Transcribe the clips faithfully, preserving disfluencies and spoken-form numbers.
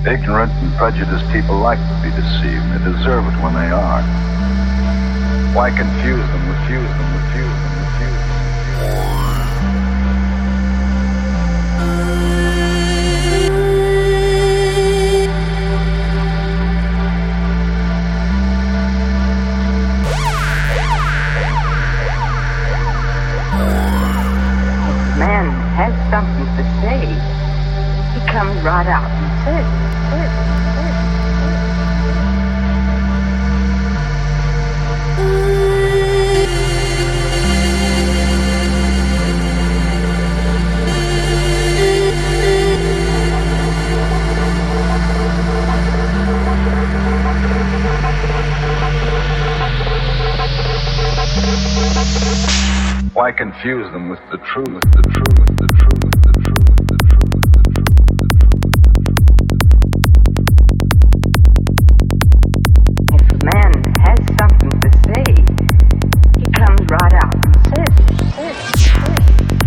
Ignorant and prejudiced people like to be deceived. They deserve it when they are. Why confuse them, refuse them, refuse them, refuse them? If a man has something to say, he comes right out and says it. Why confuse them with the truth, with the truth, with the truth, with the truth, with the truth, with the truth, with the truth? If a man has something to say, he comes right out and says it, says it, says it.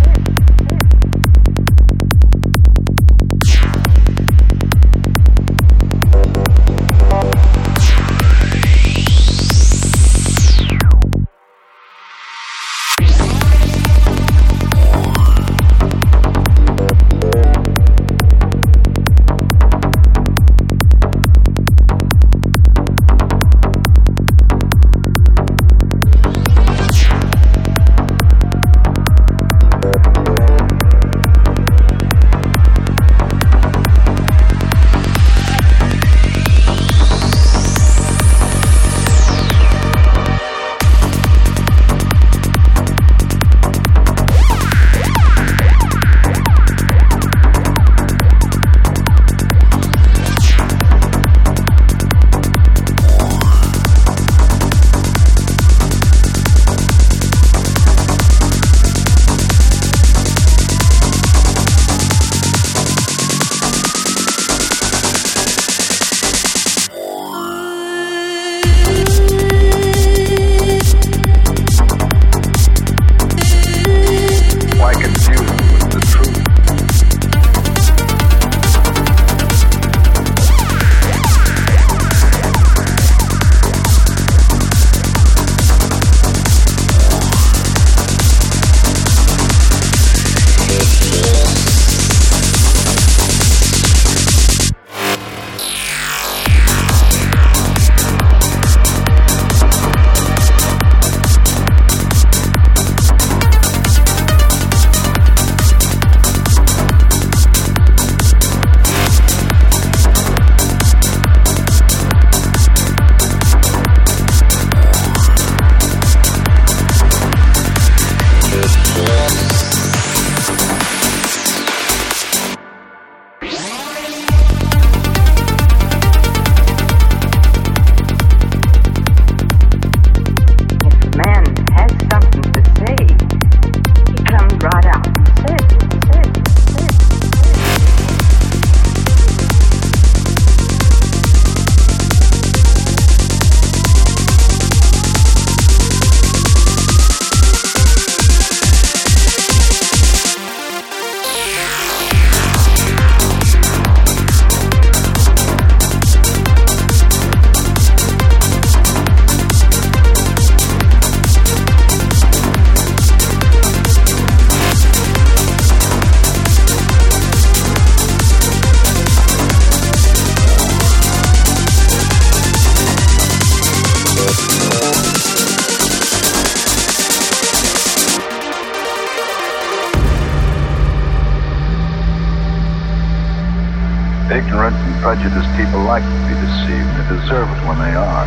Ignorant and prejudiced people like to be deceived. They deserve it when they are.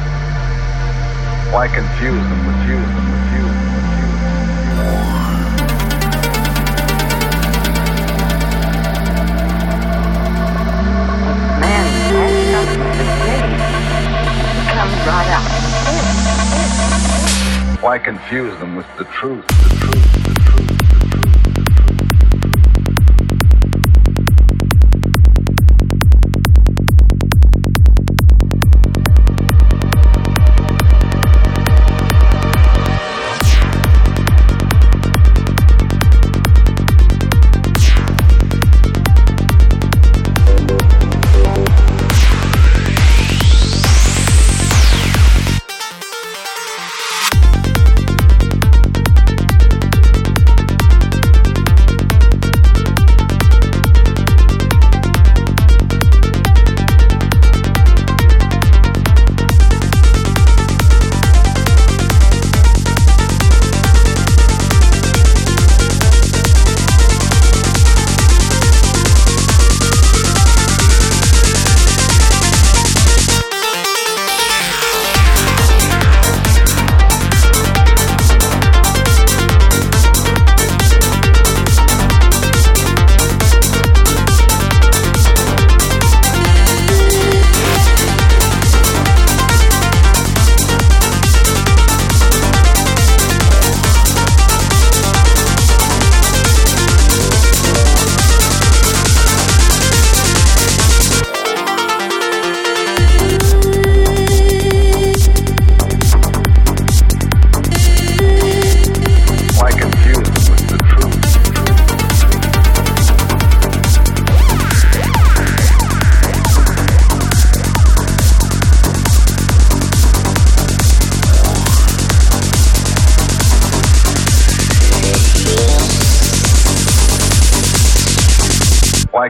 Why confuse them, refuse them, refuse them, refuse them? Man has something to say. He comes right out and says it. Why confuse them with the truth, the truth, the truth, the truth, the truth?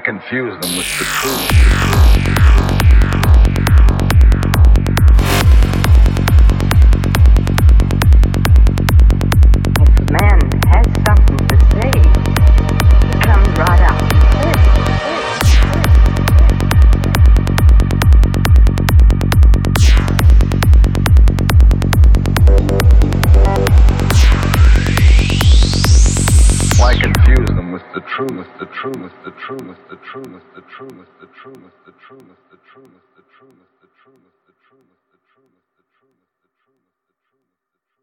confuse them with the truth? If a man has something to say, he comes right out and says it. Why confuse them with the truth, the truth, the truth, the truth, the truth, the truth, the truth, the truth, the truth, the truth, the truth, the truth.